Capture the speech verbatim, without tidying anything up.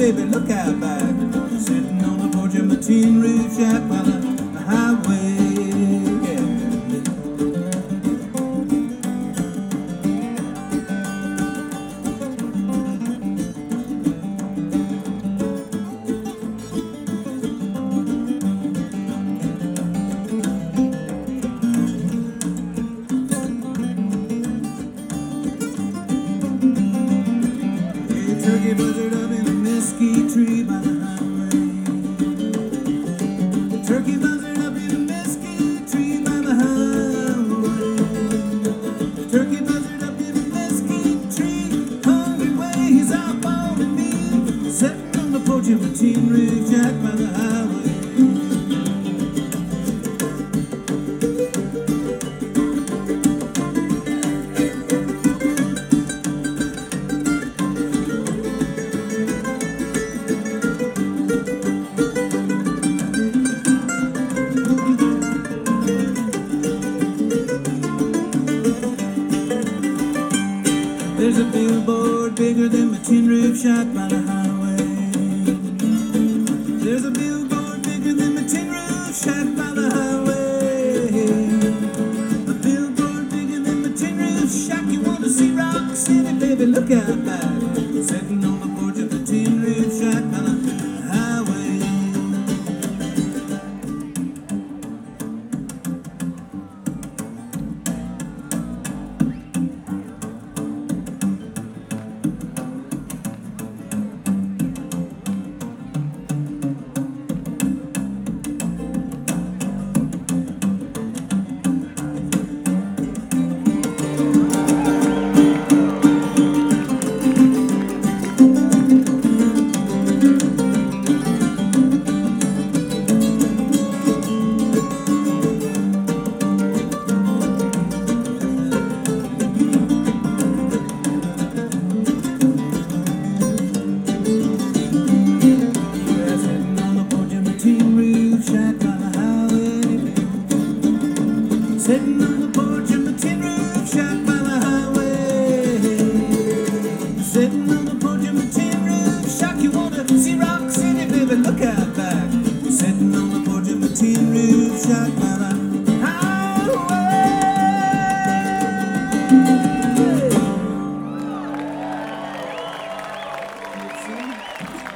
baby, look out back. Sitting on the porch of my tin roof shack by the, the highway. Yeah. Turkey buzzard up in a mesquite tree by the highway. Turkey buzzard up in a mesquite tree by the highway. Turkey buzzard up in a mesquite tree. Hungry way, he's out following me. Sitting on the porch of a tin roof shack by the highway. There's a billboard bigger than my tin roof shack by the highway. There's a billboard bigger than my tin roof shack by the highway. A billboard bigger than my tin roof shack. You want to see Rock City, baby? Look out back. Sitting on the porch of the tin roof shack by the highway. Sitting on the porch of my tin roof shack by the highway. Sitting on the porch of my tin roof shack. You wanna see Rock City, baby? Look out back. Sitting on the porch of my tin roof shack by the highway.